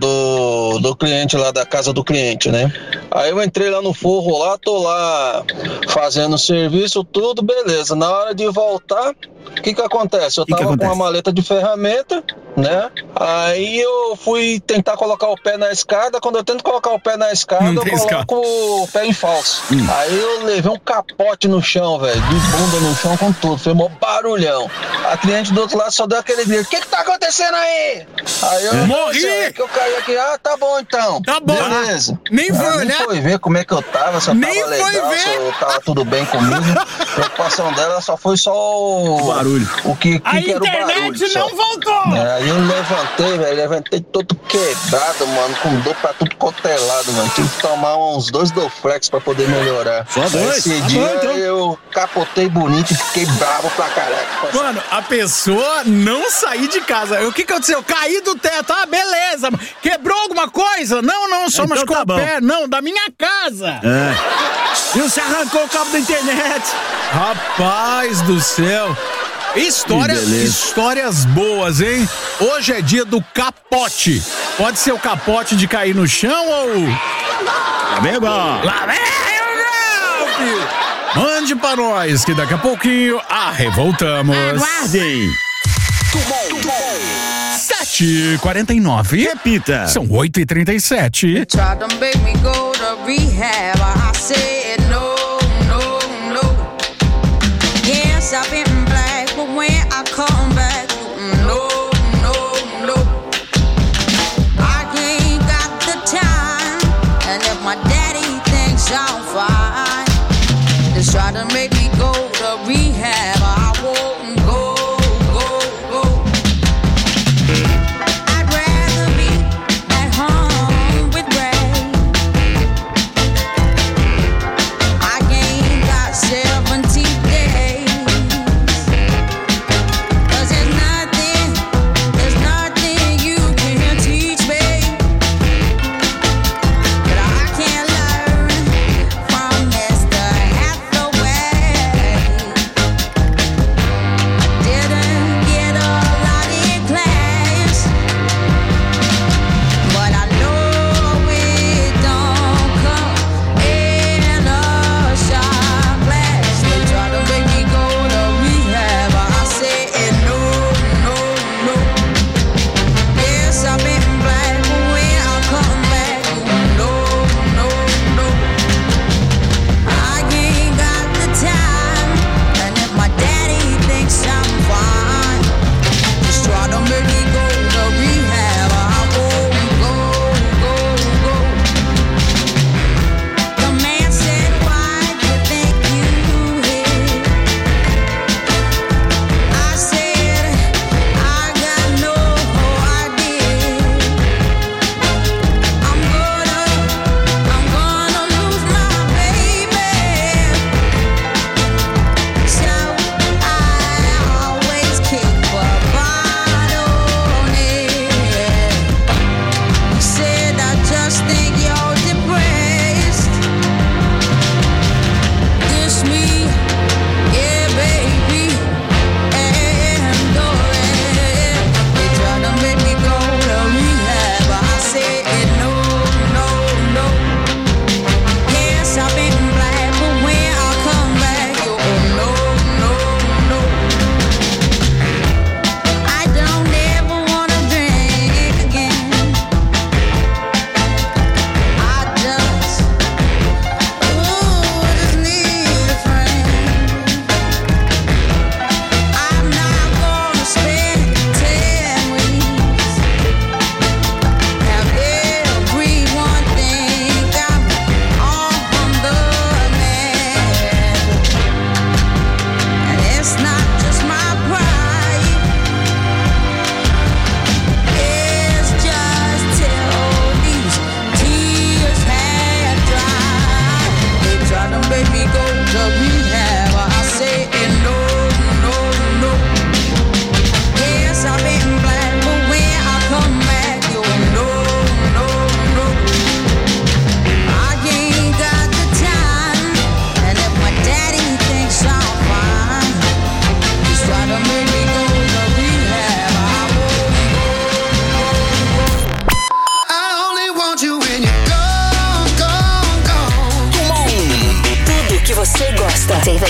do cliente lá, da casa do cliente, né? Aí eu entrei lá no forro lá, tô lá fazendo serviço, tudo beleza. Na hora de voltar, o que acontece? Eu tava com uma maleta de ferramenta, né? Aí eu fui tentar colocar o pé na escada. Quando eu tento colocar o pé na escada, eu coloco o pé em falso. Aí eu levei um capote no chão, velho, de bunda no chão com tudo. Foi mó barulhão. A cliente do outro lado só deu aquele grito: o que tá acontecendo aí? Aí eu morri! Que eu caí aqui. Tá bom então. Tá bom. Beleza. Nem foi, né? Foi ver como é que eu tava, se eu tava legal, se eu tava tudo bem comigo. A preocupação dela só foi só o barulho. O que a era o barulho. A internet não voltou! Aí eu levantei todo quebrado, mano, com dor pra tudo quanto é lado, mano. Tive que tomar uns 2 Dorflex pra poder melhorar. Só 2? Esse dia eu capotei bonito e fiquei bravo pra caraca. Mano, a pessoa não sair de casa. O que aconteceu? Eu caí do teto. Beleza. Quebrou alguma coisa? Não, só machucou o pé. Não, da minha casa. E você arrancou o cabo da internet. Rapaz do céu. Histórias boas, hein? Hoje é dia do capote. Pode ser o capote de cair no chão ou... Lá vem o golpe. Mande pra nós que daqui a pouquinho voltamos. Aguardem. 7h49. Repita. São 8h37. Tried to make me go to rehab. I said no. Yes, I've been black, but when I come back, no. I ain't got the time, and if my daddy thinks I'm fine, just try to make me go to rehab. I won't go. I'd rather be at home with Ray. I ain't got 70 days.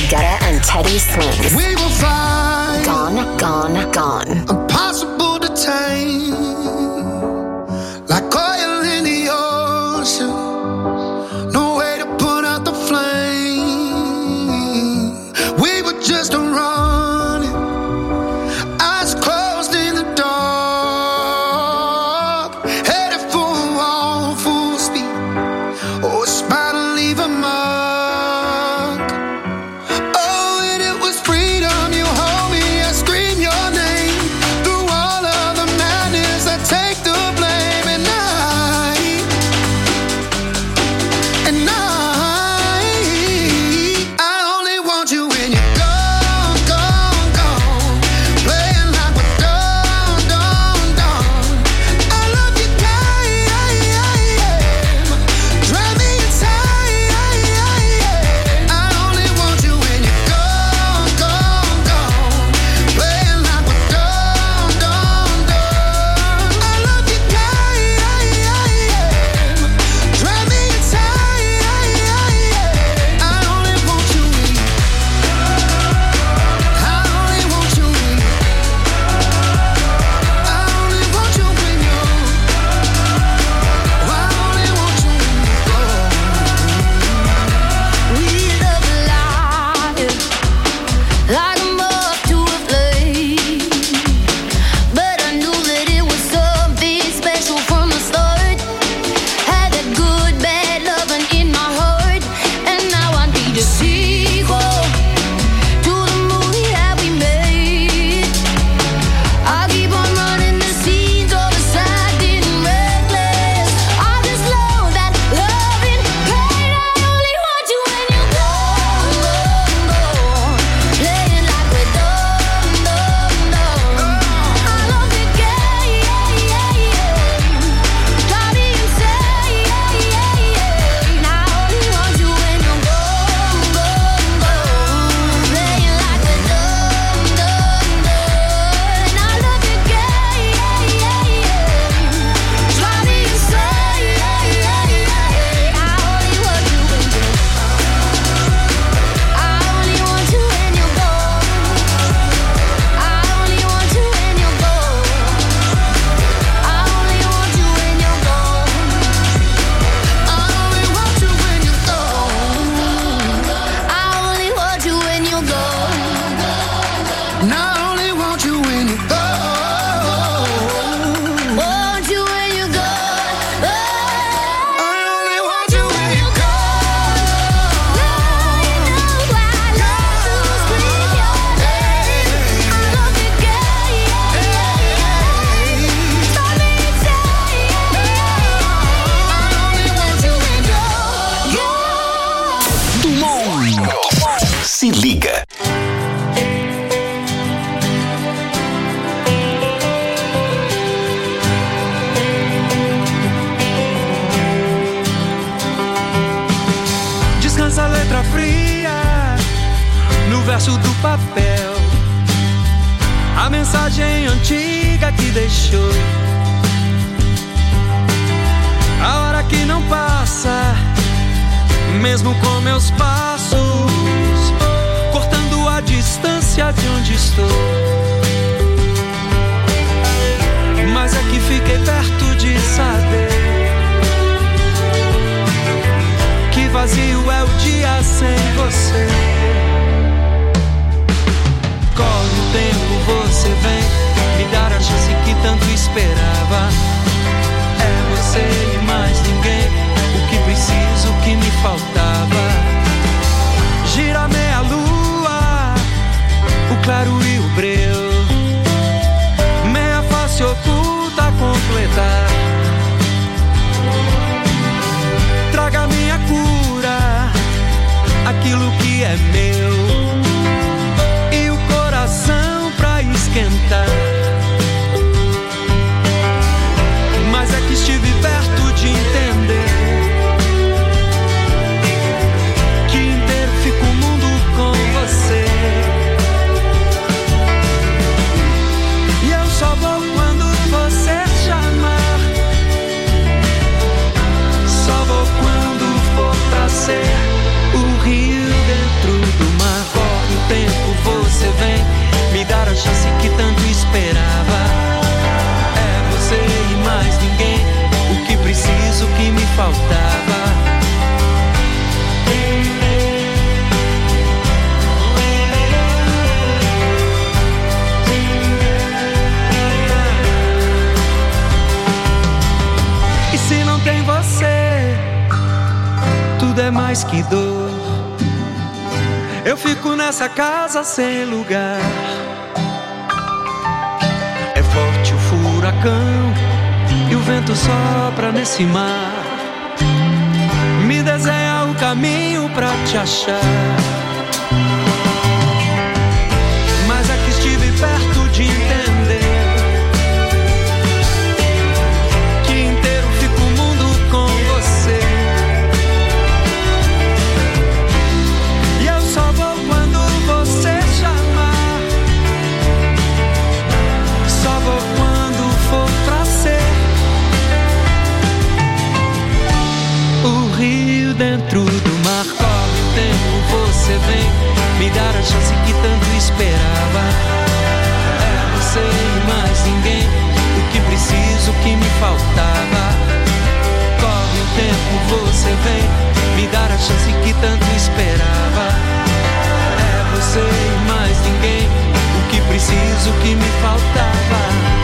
Guetta and Teddy Swims. We will find Gone, gone, gone. impossible to tame, like oil in the ocean. No way to put out the flame. We were just running, eyes closed in the dark, headed for a wall full speed. Oh, it's about to leave a mark. Oh, and it was freedom. You hold me, I scream your name through all of the madness. I take the blame, and I only want you when you're gone, gone, gone. Playing like we're done, done, done. I love you, drive me insane. I only want you when you're gone, gone, gone. Playing like we're done, done, done. I love you, drive me insane. I only want you when I only want you when I only want you when you're I only want you when you're gone. We love life like a moth to a flame, but I knew that it was something special from the start. Had that good, bad loving in my heart, and now I need a sequel to the movie that we made. I keep on running the scenes all aside and reckless. I just love that loving pain. I only want you when you're gone, gone, gone. Playing like we're done, done, done. I love the game, drive me insane. I only want you when you're gone, gone, gone. Playing like we're done, done, done. I love the game, drive me insane. I only want you when you're I only want you when you're gone. I only want you when you're gone. I only want you when you're gone. I only want you when you're gone. I only want you when you're gone. And I only want you when you're gone. Want you when you're gone. I only want you when you're Dumont. Se liga. Descansa a letra fria no verso do papel, a mensagem antiga que deixou, a hora que não passa, mesmo com meus passos, cortando a distância de onde estou. Mas é que fiquei perto de saber que vazio é o dia sem você. Corre o tempo, você vem me dar a chance que tanto esperava. É você e mais ninguém, o que preciso, o que me faltava. Gira meia lua, o claro e o breu. mais que dor. Eu fico nessa casa sem lugar. É forte o furacão e o vento sopra nesse mar. Me desenha o caminho pra te achar. Mas é que estive perto de entender que inteiro fica o mundo com você. E eu só vou quando você chamar. Só vou quando for pra ser. O rio dentro do mar corre o tempo, você vem me dar a chance que tanto esperava. É você e mais ninguém, o que preciso, o que me faltava. Corre o tempo, você vem me dar a chance que tanto esperava. É você e mais ninguém, o que preciso, o que me faltava.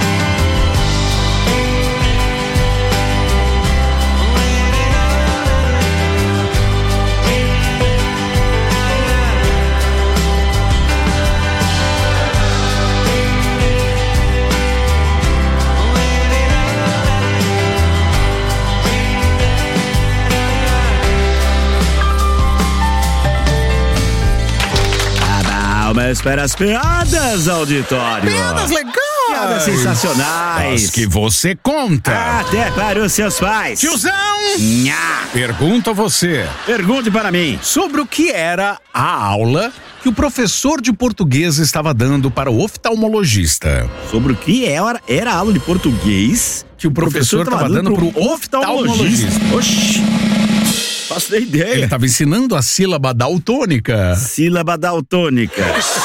Mas para as piadas, auditório. Piadas legais. Piadas sensacionais. As que você conta. Até para os seus pais. Tiozão! Nha. Pergunta você. Pergunte para mim. Sobre o que era a aula que o professor de português estava dando para o oftalmologista. Sobre o que era a aula de português que o professor estava dando para o oftalmologista. Oxi. Faço da ideia. Ele estava ensinando a sílaba daltônica. Sílaba daltônica.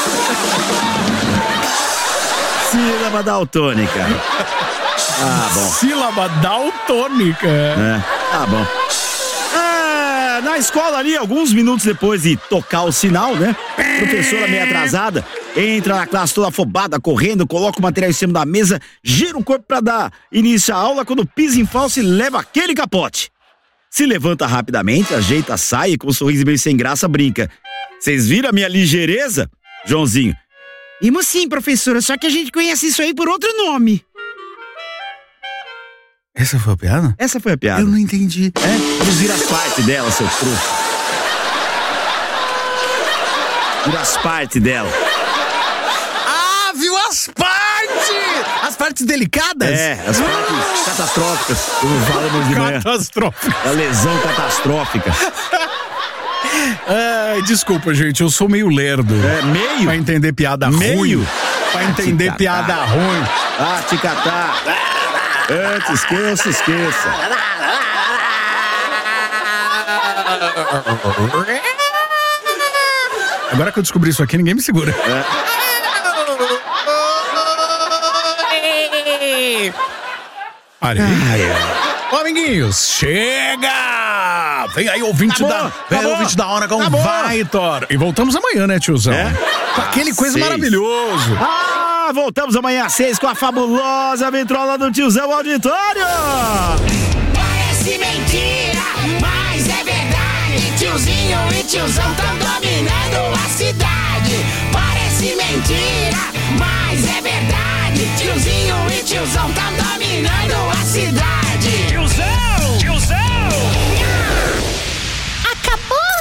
Sílaba daltônica. Ah, bom. Sílaba daltônica. É, tá bom. Na escola ali, alguns minutos depois de tocar o sinal, né? Professora meio atrasada, entra na classe toda afobada, correndo, coloca o material em cima da mesa, gira o corpo pra dar início à aula, quando pisa em falso e leva aquele capote. Se levanta rapidamente, ajeita a saia e com um sorriso meio sem graça brinca. Vocês viram a minha ligeireza? Joãozinho. Vimos sim, professora, só que a gente conhece isso aí por outro nome. Essa foi a piada? Essa foi a piada. Eu não entendi. Vamos virar as partes dela, seu trouxa. Vira as partes dela. Ah, viu as partes! As partes delicadas? É, as partes catastróficas. Como falamos de manhã. Catastrófica. A lesão catastrófica. Desculpa, gente, eu sou meio lerdo. É, meio? Pra entender piada ruim. Pra entender piada ruim. Ah, te catar. Antes, esqueça. Agora que eu descobri isso aqui, ninguém me segura. Olha aí. Ô, amiguinhos, chega! Vem aí, ouvinte da hora com o Vitor. E voltamos amanhã, né, tiozão? Com aquele coisa maravilhoso. Voltamos amanhã às 6 com a fabulosa vitrola do tiozão auditório. Parece mentira, mas é verdade. Tiozinho e tiozão tão dominando a cidade. Parece mentira, mas é verdade. Tiozinho e tiozão tão dominando a cidade.